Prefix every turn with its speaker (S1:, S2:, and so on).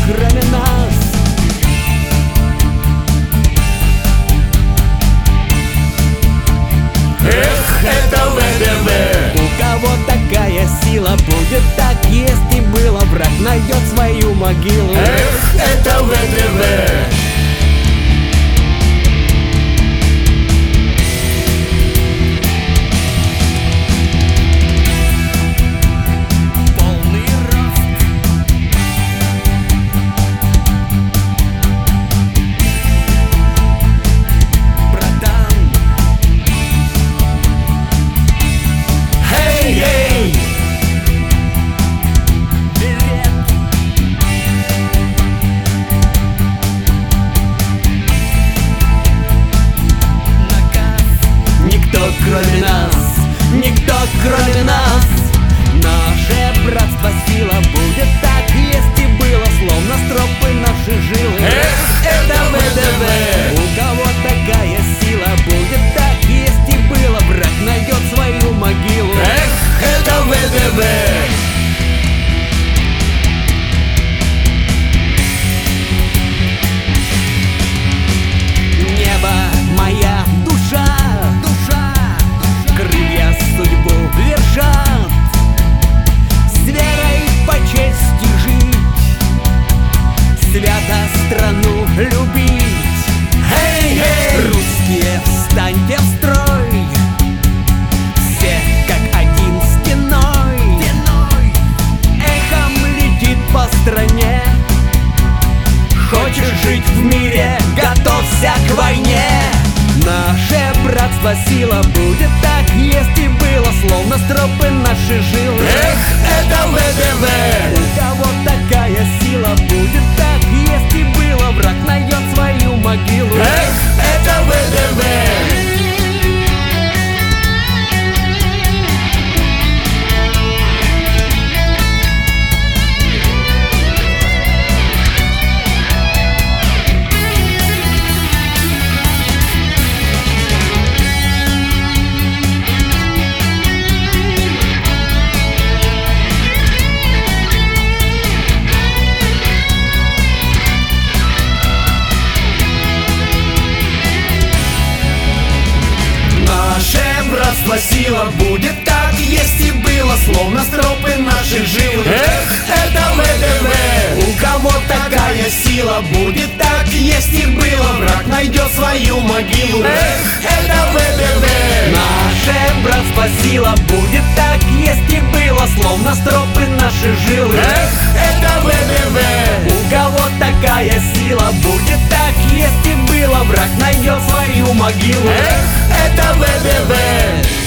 S1: кроме нас.
S2: Эх, это ВДВ.
S1: У кого такая сила, будет так, если было. Враг найдет свою могилу.
S2: Эх, это ВДВ.
S1: Кроме нас, никто кроме нас. Наше братство сила будет так, если было, словно стропы наши жилы.
S2: Эх, это ВДВ.
S1: У кого такая сила, будет так, если было. Враг найдет свою могилу.
S2: Эх, это ВДВ.
S1: Небо, моя душа, крылья судьбу вершат, с верой по чести жить, свято страну любить.
S2: Эй,
S1: русские, встаньте в строй, все как один стеной, эхом летит по стране. Хочешь жить в мире, готовься к войне. Наше братство сила будет так, если было, словно стропы наши жилы.
S2: Эх, это ВДВ.
S1: У кого такая сила, будет так, если было. Враг найдет свою могилу.
S2: Эх, это ВДВ.
S1: Братство сила будет так, если было, словно стропы наших жил.
S2: Эх, это ВДВ.
S1: У кого такая сила, будет так, если было. Враг найдет свою могилу.
S2: Эх, это ВДВ.
S1: Наше братство сила будет так, если было, словно стропы наших жил.
S2: Эх, это ВДВ.
S1: У кого такая сила, будет так, если было. Враг найдет свою могилу.
S2: Эх, это ВДВ.